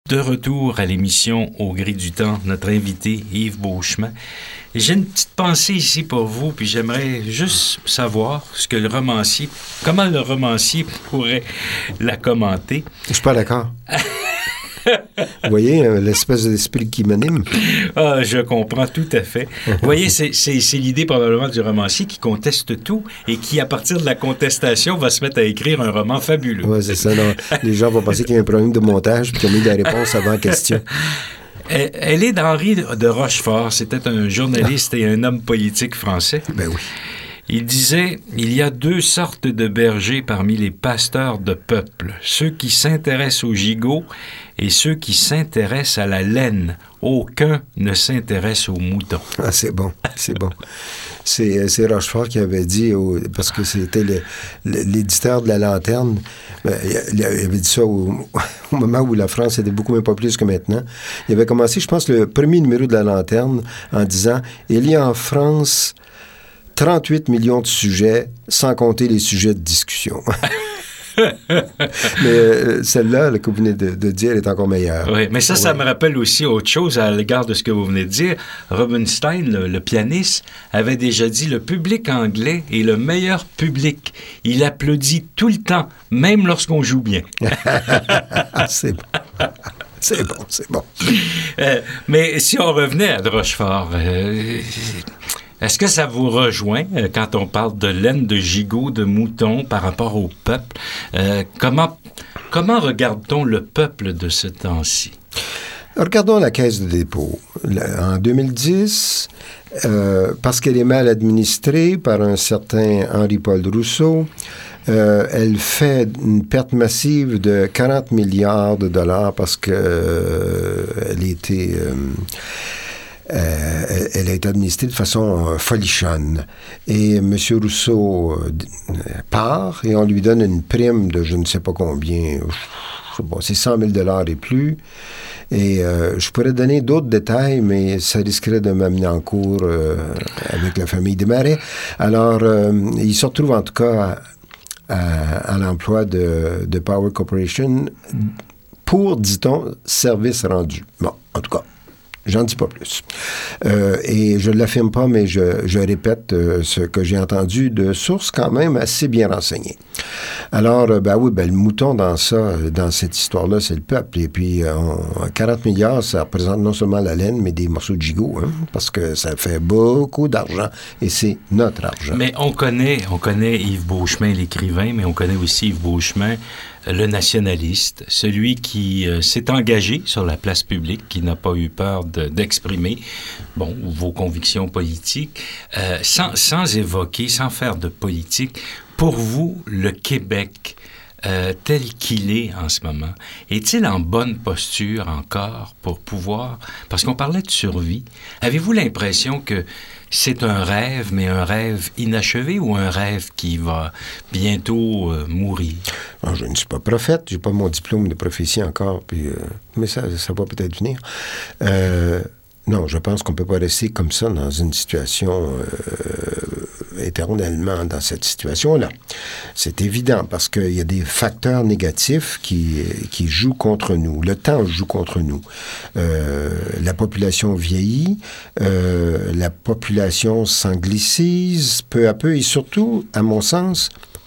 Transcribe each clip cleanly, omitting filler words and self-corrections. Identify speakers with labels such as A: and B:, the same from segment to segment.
A: de retour à l'émission Au Gré du Temps, notre invité Yves Beauchemin. Et j'ai une petite pensée ici pour vous, puis j'aimerais juste savoir comment le romancier pourrait la commenter.
B: Je suis pas d'accord. Vous voyez, l'espèce d'esprit qui m'anime.
A: Ah, je comprends tout à fait. Vous voyez, c'est l'idée probablement du romancier qui conteste tout et qui, à partir de la contestation, va se mettre à écrire un roman fabuleux.
B: Oui, c'est ça. Non. Les gens vont penser qu'il y a un problème de montage puis qu'ils ont mis des réponses avant la question.
A: Elle est d'Henri de Rochefort. C'était un journaliste et un homme politique français.
B: Ben oui.
A: Il disait, il y a deux sortes de bergers parmi les pasteurs de peuple, ceux qui s'intéressent aux gigots et ceux qui s'intéressent à la laine. Aucun ne s'intéresse aux moutons.
B: Ah, c'est bon, c'est bon. C'est Rochefort qui avait dit, parce que c'était l'éditeur de La Lanterne, il avait dit ça au moment où la France était beaucoup moins populaire que maintenant. Il avait commencé, je pense, le premier numéro de La Lanterne en disant « Il y a en France 38 millions de sujets, sans compter les sujets de discussion. » Mais celle-là, que vous venez de dire, est encore meilleure.
A: Oui, mais ça me rappelle aussi autre chose à l'égard de ce que vous venez de dire. Rubinstein, le pianiste, avait déjà dit « Le public anglais est le meilleur public. Il applaudit tout le temps, même lorsqu'on joue bien. »
B: C'est bon. C'est bon, c'est bon.
A: Mais si on revenait à de Rochefort... est-ce que ça vous rejoint quand on parle de laine, de gigot, de mouton par rapport au peuple? Comment regarde-t-on le peuple de ce temps-ci?
B: Regardons la Caisse de dépôt. En 2010, parce qu'elle est mal administrée par un certain Henri-Paul Rousseau, elle fait une perte massive de 40 milliards de dollars parce que elle a été administrée de façon folichonne. Et M. Rousseau part et on lui donne une prime de je ne sais pas combien. C'est 100 000 $ et plus. Et je pourrais donner d'autres détails, mais ça risquerait de m'amener en cours avec la famille Desmarais. Alors, il se retrouve en tout cas à l'emploi de Power Corporation pour, dit-on, service rendu. Bon, en tout cas, j'en dis pas plus. Et je ne l'affirme pas, mais je répète ce que j'ai entendu de sources quand même assez bien renseignées. Alors, le mouton dans cette histoire-là, c'est le peuple. Et puis, 40 milliards, ça représente non seulement la laine, mais des morceaux de gigot, hein, parce que ça fait beaucoup d'argent, et c'est notre argent.
A: Mais on connaît Yves Beauchemin, l'écrivain, mais on connaît aussi Yves Beauchemin, le nationaliste, celui qui s'est engagé sur la place publique, qui n'a pas eu peur d'exprimer vos convictions politiques, sans évoquer, sans faire de politique. Pour vous, le Québec, tel qu'il est en ce moment, est-il en bonne posture encore pour pouvoir... Parce qu'on parlait de survie. Avez-vous l'impression que c'est un rêve, mais un rêve inachevé ou un rêve qui va bientôt mourir?
B: Alors, je ne suis pas prophète, j'ai pas mon diplôme de prophétie encore, mais ça va peut-être venir. Non, je pense qu'on ne peut pas rester comme ça dans une situation éternellement dans cette situation-là. C'est évident parce qu'il y a des facteurs négatifs qui jouent contre nous. Le temps joue contre nous. La population vieillit, la population s'anglicise peu à peu et surtout, à mon sens,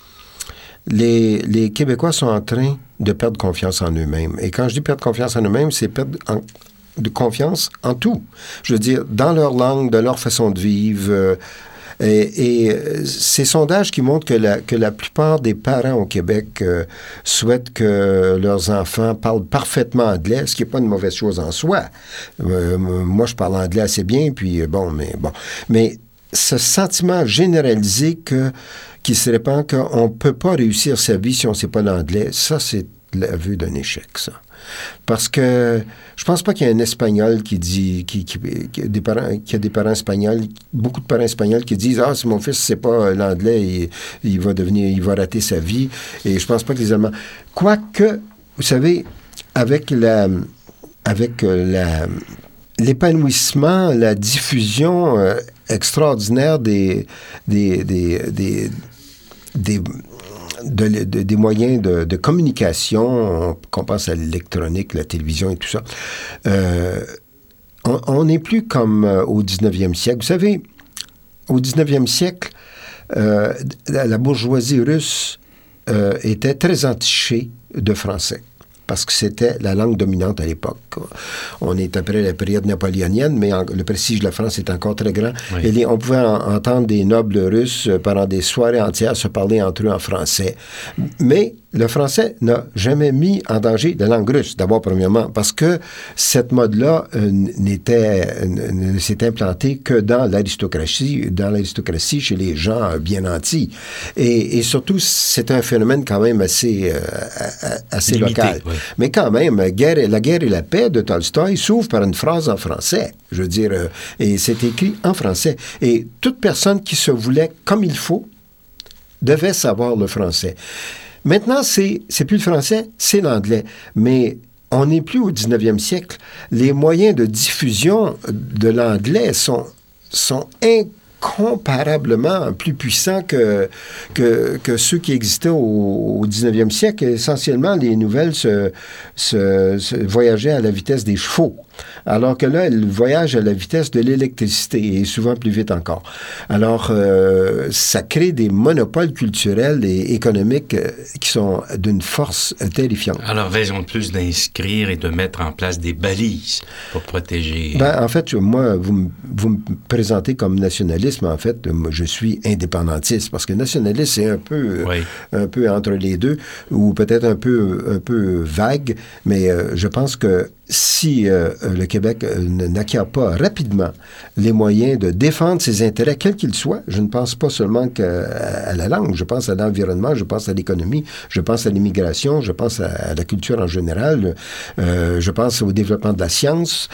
B: les Québécois sont en train de perdre confiance en eux-mêmes. Et quand je dis perdre confiance en eux-mêmes, c'est perdre de confiance en tout. Je veux dire, dans leur langue, dans leur façon de vivre. Et ces sondages qui montrent que la plupart des parents au Québec souhaitent que leurs enfants parlent parfaitement anglais, ce qui n'est pas une mauvaise chose en soi. Moi, je parle anglais assez bien, Mais ce sentiment généralisé qui se répand qu'on ne peut pas réussir sa vie si on ne sait pas l'anglais, ça, c'est l'aveu d'un échec, ça. Parce que je pense pas qu'il y ait un Espagnol qui a des parents espagnols, beaucoup de parents espagnols qui disent « Ah, si mon fils ne sait pas l'anglais, il va rater sa vie. » Et je pense pas que les Allemands... Quoique, vous savez, avec l'épanouissement, la diffusion des moyens de communication, qu'on pense à l'électronique, la télévision et tout ça, on n'est plus comme au 19e siècle. Vous savez, au 19e siècle, la bourgeoisie russe était très entichée de français, parce que c'était la langue dominante à l'époque. On est après la période napoléonienne, mais le prestige de la France est encore très grand. Oui. Et on pouvait entendre des nobles russes pendant des soirées entières se parler entre eux en français. Mais le français n'a jamais mis en danger la langue russe, d'abord, premièrement, parce que cette mode-là ne s'est implantée que dans l'aristocratie, chez les gens bien nantis. Et surtout, c'est un phénomène quand même assez limité, local. Oui. Mais quand même, La guerre et la paix de Tolstoï s'ouvre par une phrase en français. Je veux dire, et c'est écrit en français. Et toute personne qui se voulait comme il faut devait savoir le français. Maintenant, c'est plus le français, c'est l'anglais. Mais on n'est plus au 19e siècle. Les moyens de diffusion de l'anglais sont incomparablement plus puissants que ceux qui existaient au 19e siècle. Essentiellement, les nouvelles voyageaient à la vitesse des chevaux. Alors que là, elles voyagent à la vitesse de l'électricité et souvent plus vite encore. Alors, ça crée des monopoles culturels et économiques qui sont d'une force terrifiante.
A: Alors, raison de plus d'inscrire et de mettre en place des balises pour protéger...
B: En fait, moi, vous me présentez comme nationaliste, mais en fait, moi, je suis indépendantiste, parce que nationaliste, c'est un peu entre les deux, ou peut-être un peu vague, mais je pense que si le Québec n'acquiert pas rapidement les moyens de défendre ses intérêts, quels qu'ils soient, je ne pense pas seulement à la langue, je pense à l'environnement, je pense à l'économie, je pense à l'immigration, je pense à la culture en général, je pense au développement de la science.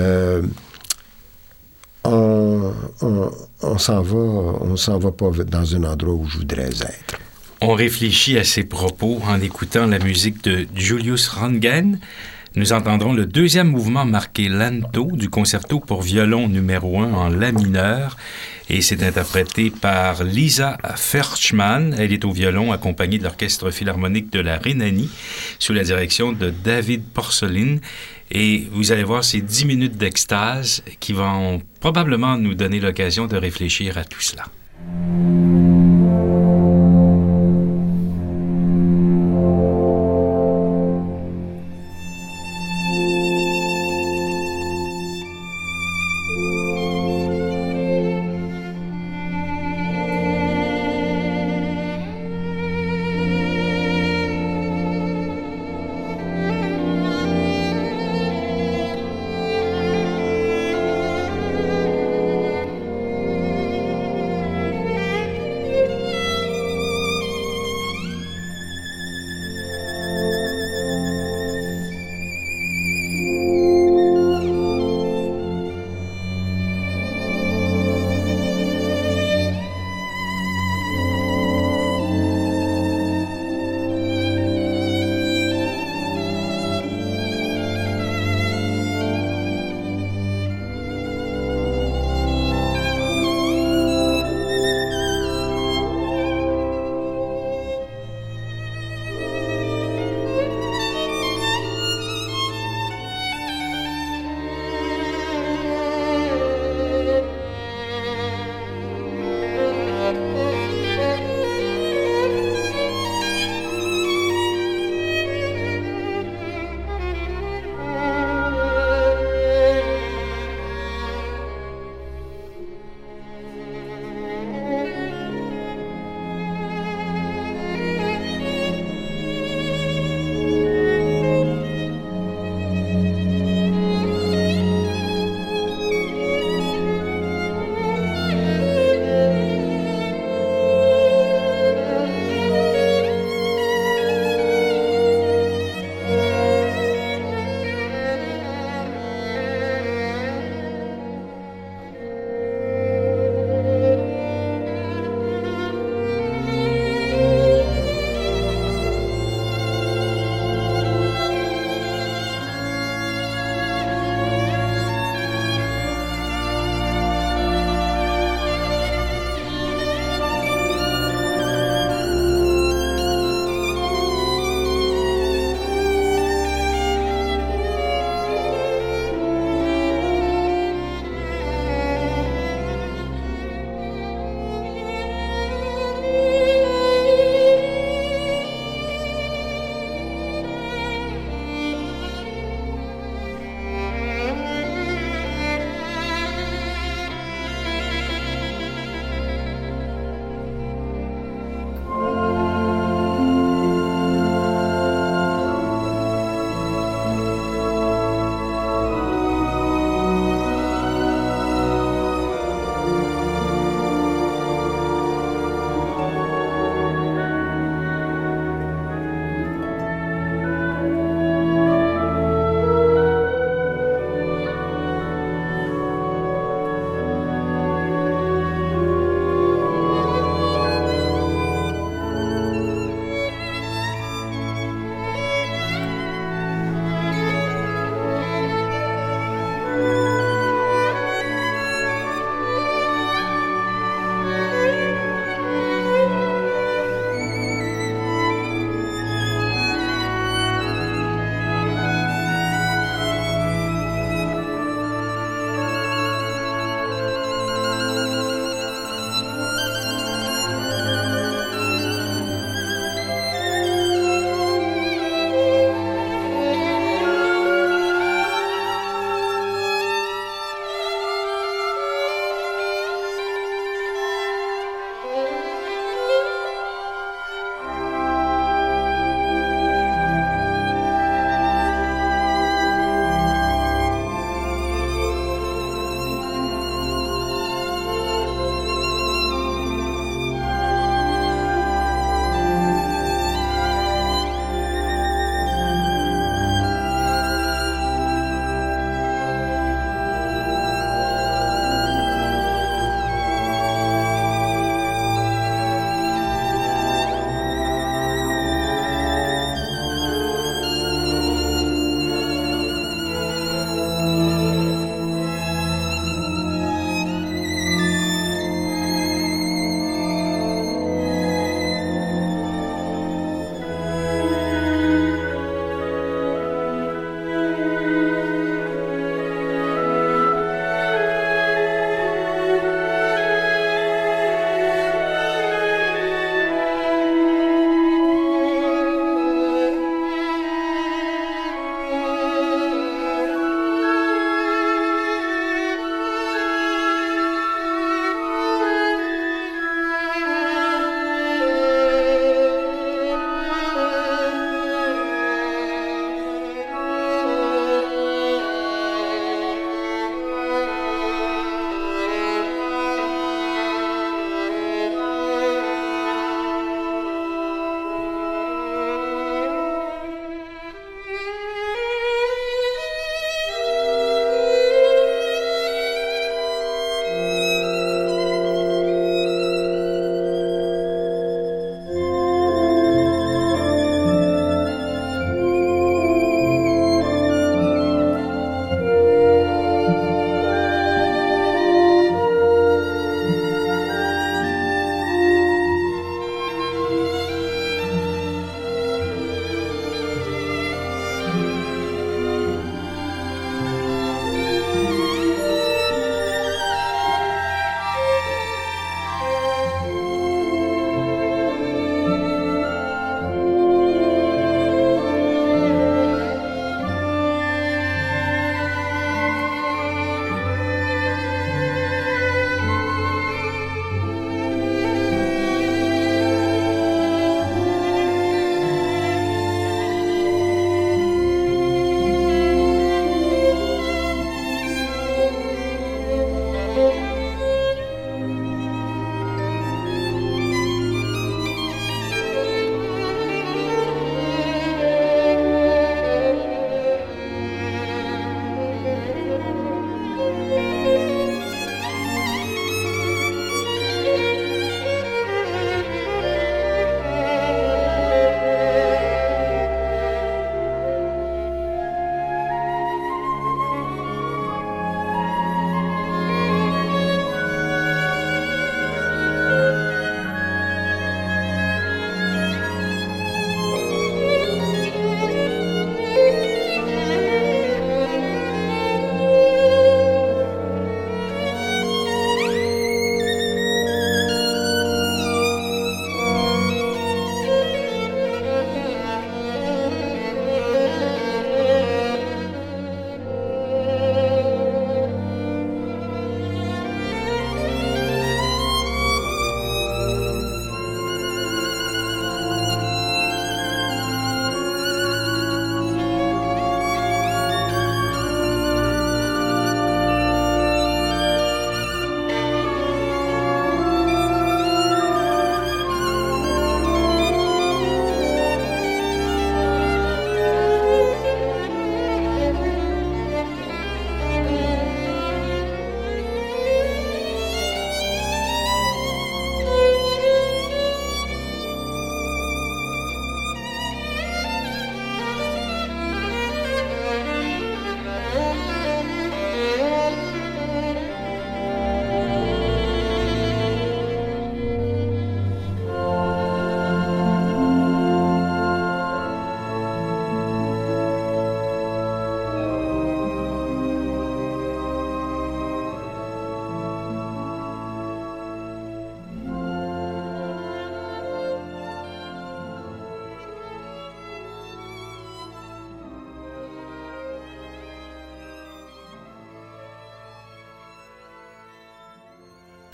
B: On s'en va pas dans un endroit où je voudrais être.
A: On réfléchit à ces propos en écoutant la musique de Julius Röntgen. Nous entendrons le deuxième mouvement marqué lento du concerto pour violon numéro 1 en la mineur, et c'est interprété par Lisa Ferchman. Elle est au violon accompagnée de l'Orchestre philharmonique de la Rhénanie sous la direction de David Porcellin. Et vous allez voir ces 10 minutes d'extase qui vont probablement nous donner l'occasion de réfléchir à tout cela.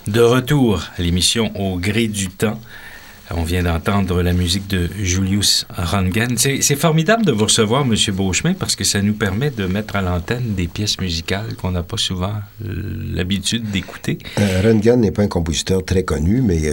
A: De retour à l'émission Au gré du temps. On vient d'entendre la musique de Julius Röntgen. C'est formidable de vous recevoir, M. Beauchemin, parce que ça nous permet de mettre à l'antenne des pièces musicales qu'on n'a pas souvent l'habitude d'écouter.
B: Röntgen n'est pas un compositeur très connu, mais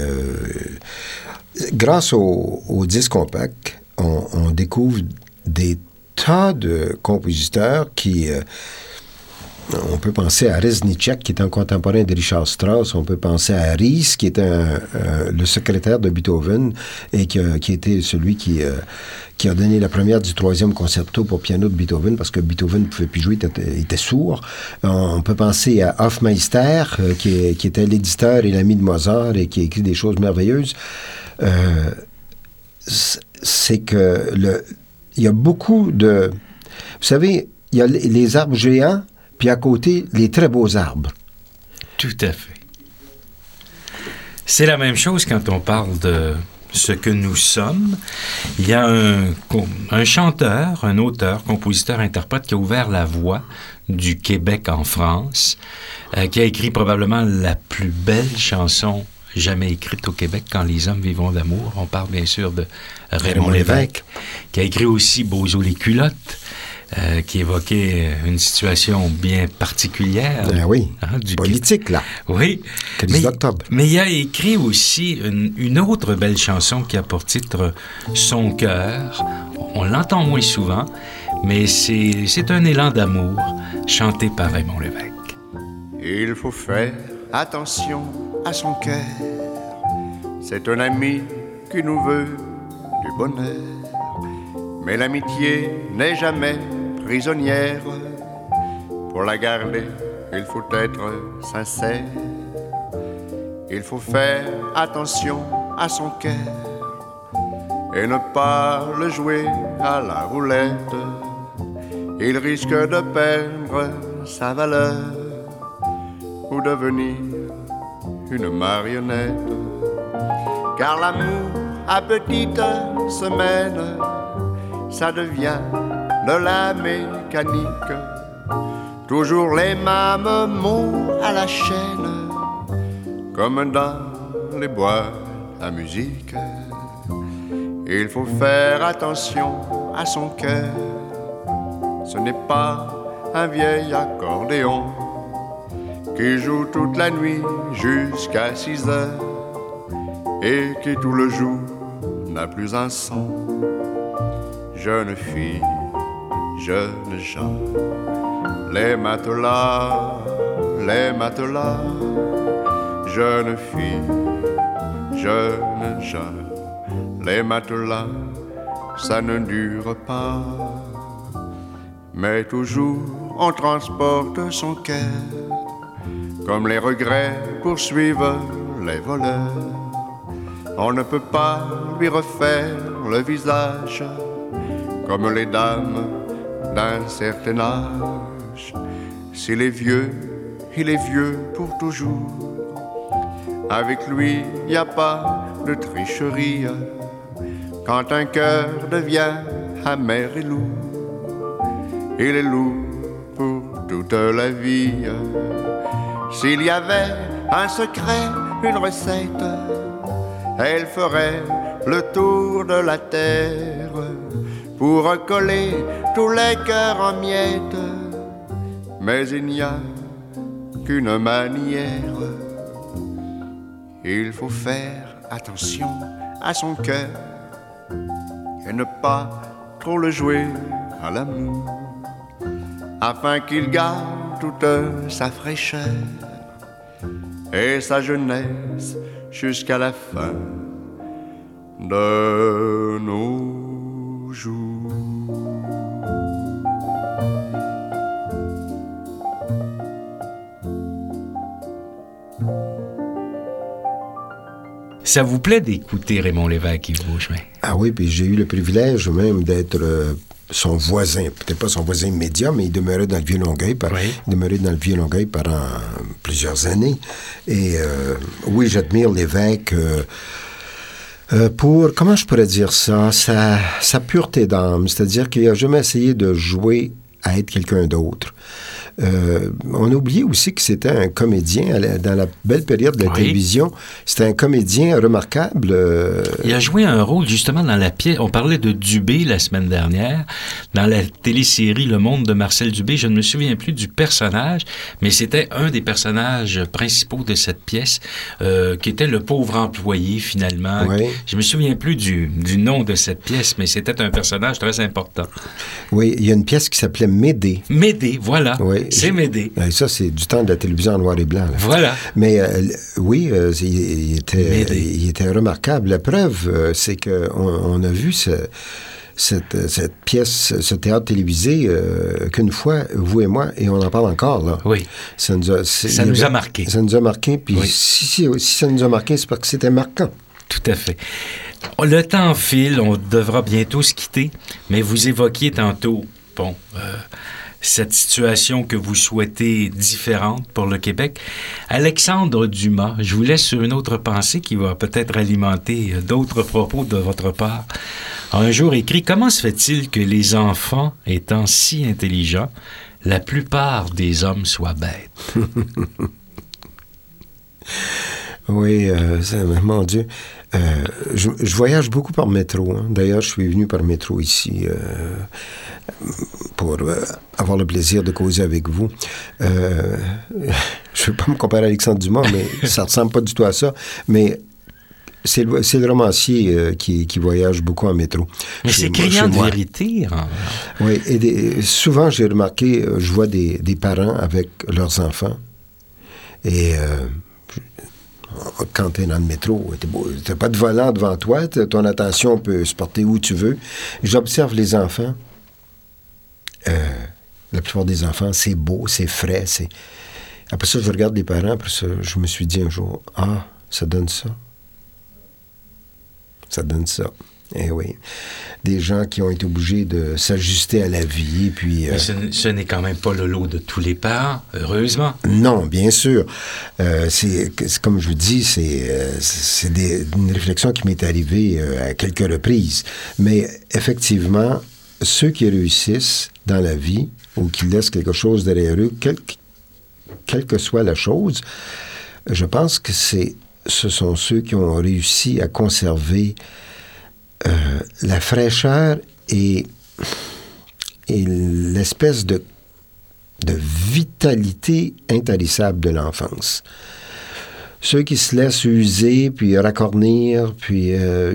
B: grâce au disque compact, on découvre des tas de compositeurs qui... on peut penser à Reznicek, qui est un contemporain de Richard Strauss. On peut penser à Ries, qui était le secrétaire de Beethoven et qui était celui qui a donné la première du 3e concerto pour piano de Beethoven, parce que Beethoven ne pouvait plus jouer, il était sourd. On peut penser à Hofmeister, qui était l'éditeur et l'ami de Mozart et qui a écrit des choses merveilleuses. C'est que il y a beaucoup de... Vous savez, il y a les arbres géants, puis à côté, les très beaux arbres.
A: Tout à fait. C'est la même chose quand on parle de ce que nous sommes. Il y a un chanteur, un auteur, compositeur, interprète qui a ouvert la voie du Québec en France, qui a écrit probablement la plus belle chanson jamais écrite au Québec, Quand les hommes vivront d'amour. On parle bien sûr de Raymond Lévesque, qui a écrit aussi Bozo les culottes, qui évoquait une situation bien particulière.
B: Oui, du politique, là.
A: Oui.
B: Crise d'octobre.
A: Mais il a écrit aussi une autre belle chanson qui a pour titre « Son cœur ». On l'entend moins souvent, mais c'est un élan d'amour chanté par Raymond Lévesque.
C: Il faut faire attention à son cœur. C'est un ami qui nous veut du bonheur. Mais l'amitié n'est jamais prisonnière. Pour la garder, il faut être sincère. Il faut faire attention à son cœur et ne pas le jouer à la roulette. Il risque de perdre sa valeur ou devenir une marionnette. Car l'amour à petite semaine, ça devient de la mécanique. Toujours les mêmes mots à la chaîne, comme dans les boîtes à musique. Il faut faire attention à son cœur. Ce n'est pas un vieil accordéon qui joue toute la nuit jusqu'à 6 heures et qui tout le jour n'a plus un son. Jeune fille, jeunes gens, les matelas, jeune fille, jeunes gens, les matelas, ça ne dure pas. Mais toujours on transporte son cœur, comme les regrets poursuivent les voleurs. On ne peut pas lui refaire le visage comme les dames d'un certain âge. S'il est vieux, il est vieux pour toujours. Avec lui, y a pas de tricherie. Quand un cœur devient amer et lourd, il est lourd pour toute la vie. S'il y avait un secret, une recette, elle ferait le tour de la terre pour recoller tous les cœurs en miettes. Mais il n'y a qu'une manière. Il faut faire attention à son cœur et ne pas trop le jouer à l'amour, afin qu'il garde toute sa fraîcheur et sa jeunesse jusqu'à la fin de nos jours.
A: Ça vous plaît d'écouter Raymond Lévesque, Yves Beauchemin?
B: Ah oui, puis j'ai eu le privilège même d'être son voisin, peut-être pas son voisin immédiat, mais il demeurait dans le Vieux-Longueuil. Il demeurait dans le Vieux-Longueuil pendant plusieurs années. Et oui, j'admire Lévesque pour, comment je pourrais dire ça, sa pureté d'âme. C'est-à-dire qu'il n'a jamais essayé de jouer à être quelqu'un d'autre. On a oublié aussi que c'était un comédien dans la belle période de la télévision. C'était un comédien remarquable.
A: Il a joué un rôle justement dans la pièce. On parlait de Dubé la semaine dernière. Dans la télésérie Le Monde de Marcel Dubé, je ne me souviens plus du personnage, mais c'était un des personnages principaux de cette pièce, qui était le pauvre employé finalement.
B: Oui.
A: Je me souviens plus du nom de cette pièce, mais c'était un personnage très important.
B: Oui, il y a une pièce qui s'appelait Médée.
A: Médée, voilà.
B: Oui,
A: c'est Médée.
B: Ça, c'est du temps de la télévision en noir et blanc. Là.
A: Voilà.
B: Mais oui, il était remarquable. La preuve, c'est qu'on a vu cette pièce, ce théâtre télévisé, qu'une fois, vous et moi, et on en parle encore, là.
A: Oui. Ça nous a marqué.
B: Ça nous a marqué, puis
A: oui.
B: si ça nous a marqué, c'est parce que c'était marquant.
A: Tout à fait. Le temps file, on devra bientôt se quitter, mais vous évoquiez tantôt, cette situation que vous souhaitez différente pour le Québec. Alexandre Dumas, je vous laisse sur une autre pensée qui va peut-être alimenter d'autres propos de votre part. A un jour écrit « Comment se fait-il que les enfants, étant si intelligents, la plupart des hommes soient bêtes? »
B: Oui, mon Dieu. Je voyage beaucoup par métro. Hein. D'ailleurs, je suis venu par métro ici pour avoir le plaisir de causer avec vous. Je ne veux pas me comparer à Alexandre Dumas, mais ça ne ressemble pas du tout à ça. Mais c'est le romancier qui voyage beaucoup en métro.
A: Mais c'est criant de vérité. Hein?
B: Oui, et souvent, j'ai remarqué, je vois des parents avec leurs enfants. Et... quand tu es dans le métro, tu n'as pas de volant devant toi, ton attention peut se porter où tu veux. J'observe les enfants. La plupart des enfants, c'est beau, c'est frais. Après ça, je regarde les parents. Après ça, je me suis dit un jour, ça donne ça. Ça donne ça. Eh oui. Des gens qui ont été obligés de s'ajuster à la vie. Puis,
A: mais ce n'est quand même pas le lot de tous les parents, heureusement.
B: Non, bien sûr. C'est comme je vous dis, c'est une réflexion qui m'est arrivée à quelques reprises. Mais effectivement, ceux qui réussissent dans la vie ou qui laissent quelque chose derrière eux, quelle que soit la chose, je pense que ce sont ceux qui ont réussi à conserver la fraîcheur et l'espèce de vitalité intarissable de l'enfance. Ceux qui se laissent user, puis racornir, puis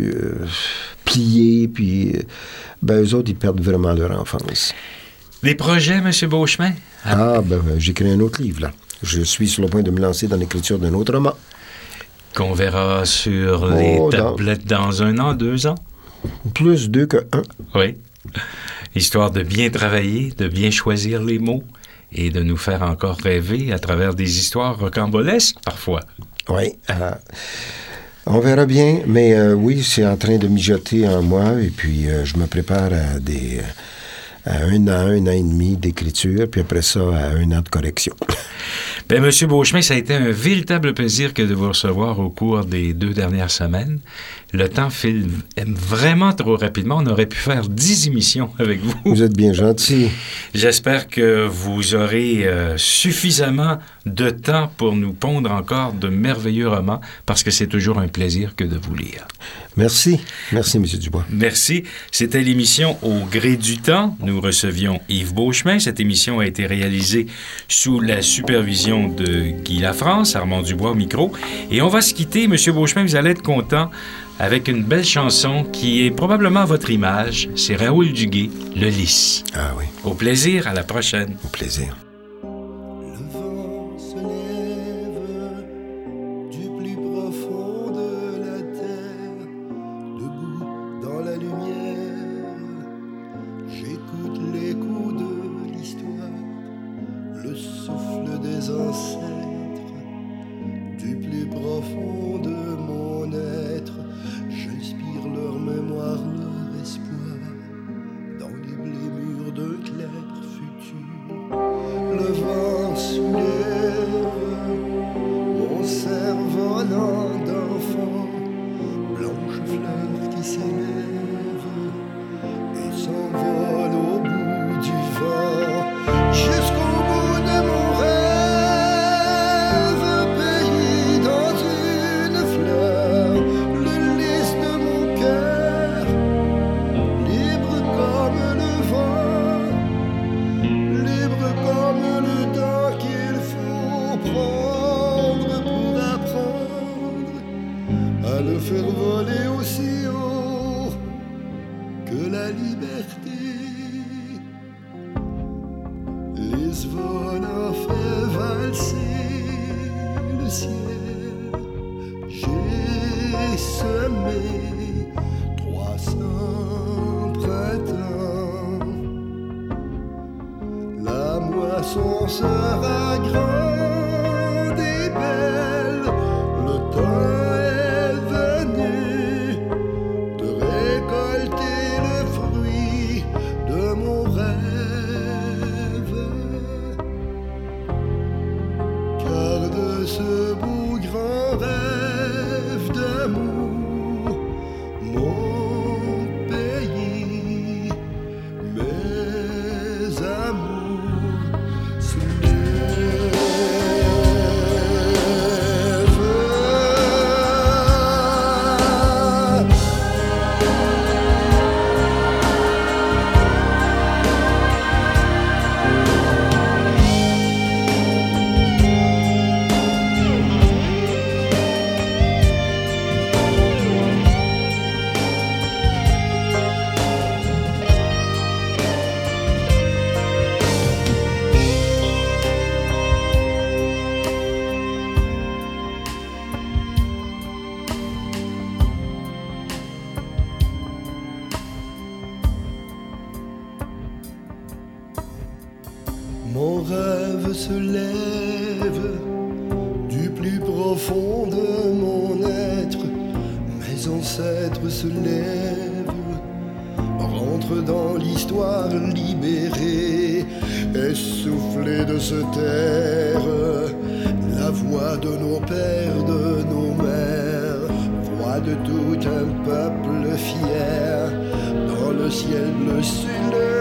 B: plier, puis eux autres, ils perdent vraiment leur enfance.
A: Des projets, M. Beauchemin?
B: J'écris un autre livre, là. Je suis sur le point de me lancer dans l'écriture d'un autre roman.
A: Qu'on verra sur les tablettes dans 1 an, 2 ans?
B: Plus 2 que 1.
A: Oui. Histoire de bien travailler, de bien choisir les mots et de nous faire encore rêver à travers des histoires rocambolesques, parfois.
B: Oui. On verra bien, mais oui, c'est en train de mijoter en moi et puis je me prépare à 1 an et demi d'écriture, puis après ça, à 1 an de correction.
A: Bien, M. Beauchemin, ça a été un véritable plaisir que de vous recevoir au cours des 2 dernières semaines. Le temps file vraiment trop rapidement. On aurait pu faire 10 émissions avec vous.
B: Vous êtes bien gentil.
A: J'espère que vous aurez suffisamment de temps pour nous pondre encore de merveilleux romans, parce que c'est toujours un plaisir que de vous lire.
B: Merci. Merci, M. Dubois.
A: Merci. C'était l'émission Au gré du temps. Nous recevions Yves Beauchemin. Cette émission a été réalisée sous la supervision de Guy Lafrance, Armand Dubois au micro. Et on va se quitter. M. Beauchemin, vous allez être content, avec une belle chanson qui est probablement à votre image. C'est Raoul Duguay, Le Lys.
B: Ah oui.
A: Au plaisir, à la prochaine.
B: Au plaisir.
D: Le vent se lève du plus profond de la terre, debout dans la lumière, j'écoute l'écho de l'histoire, le souffle des ancêtres, du plus profond de mon être. J'inspire leur mémoire, leur espoir, dans les blés mûrs d'un clair futur. Le vent soulève mon cerf-volant d'enfant, blanche fleur qui s'élève et s'envole au bout du vent, jusqu'au bout de bercer le ciel, j'ai semé 300 printemps. La moisson sera grande et belle, le temps est venu de récolter le fruit de mon rêve. Car de ce beau grand rêve d'amour, mon pays, mes amours se lèvent. Mon rêve se lève du plus profond de mon être. Mes ancêtres se lèvent, rentrent dans l'histoire libérée, essoufflés de se taire. La voix de nos pères, de nos mères, voix de tout un peuple fier, dans le ciel bleu sur le